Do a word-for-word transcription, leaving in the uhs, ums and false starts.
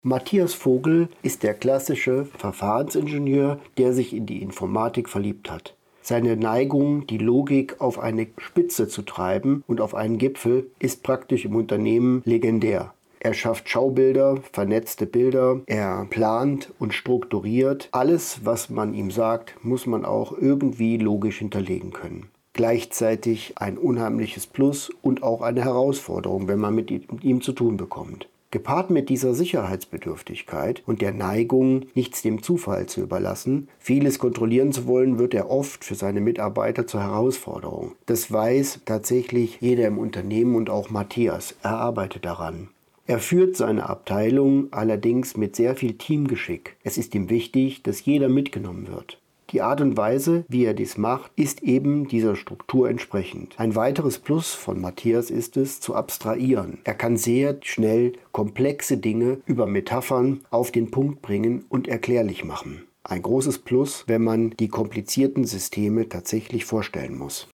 Matthias Vogel ist der klassische Verfahrensingenieur, der sich in die Informatik verliebt hat. Seine Neigung, die Logik auf eine Spitze zu treiben und auf einen Gipfel, ist praktisch im Unternehmen legendär. Er schafft Schaubilder, vernetzte Bilder, er plant und strukturiert. Alles, was man ihm sagt, muss man auch irgendwie logisch hinterlegen können. Gleichzeitig ein unheimliches Plus und auch eine Herausforderung, wenn man mit ihm zu tun bekommt. Gepaart mit dieser Sicherheitsbedürftigkeit und der Neigung, nichts dem Zufall zu überlassen, vieles kontrollieren zu wollen, wird er oft für seine Mitarbeiter zur Herausforderung. Das weiß tatsächlich jeder im Unternehmen und auch Matthias. Er arbeitet daran. Er führt seine Abteilung allerdings mit sehr viel Teamgeschick. Es ist ihm wichtig, dass jeder mitgenommen wird. Die Art und Weise, wie er dies macht, ist eben dieser Struktur entsprechend. Ein weiteres Plus von Matthias ist es, zu abstrahieren. Er kann sehr schnell komplexe Dinge über Metaphern auf den Punkt bringen und erklärlich machen. Ein großes Plus, wenn man die komplizierten Systeme tatsächlich vorstellen muss.